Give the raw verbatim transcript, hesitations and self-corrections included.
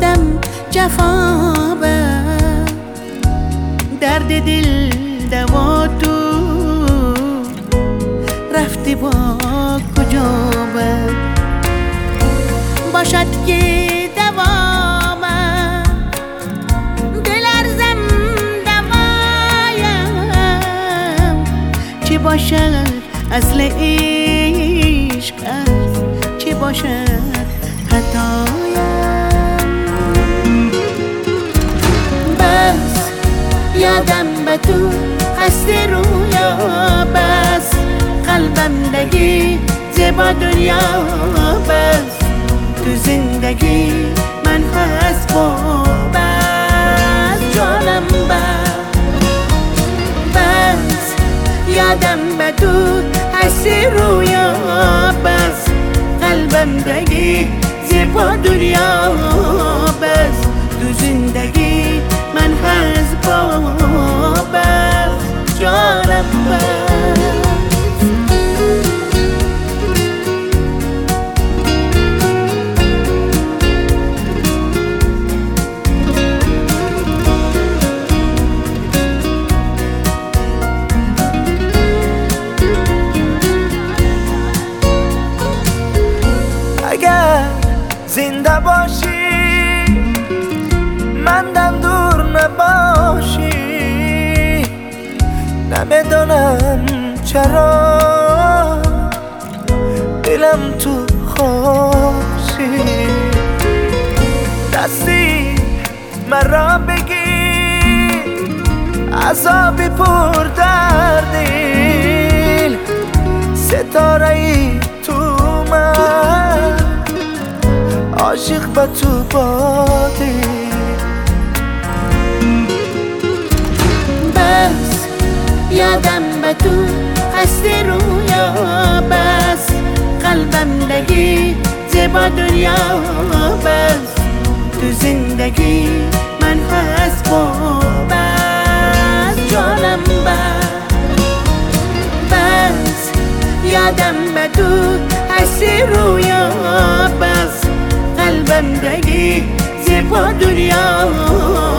گفتم جفا بر درد دل دوا تو رفتی با کجا بر باشد که دوام دل ارزم دوایم چه باشد اصل عشق است چه باشد خطایم بس یادم به تو هست رویا بس قلبم دگی زیبا دنیا بس تو زندگی من هست با بس جانم بس بس یادم به تو هست رویا بس قلبم دگی زیبا دنیا بس تو زندگی من هست با بس جانم بس اگر زنده باشی مندم دور نباشی نمیدونم چرا دلم تو خوشی دستی مرا بگی عذابی پر در دل ستاره ای تو من عاشق به تو بادی بس یادم به تو هست رویا بس قلبم دگی زیبا دنیا بس تو زندگی من هست با بس جانم بس بس یادم به تو هست رویا بس قلبم دگی زیبا دنیا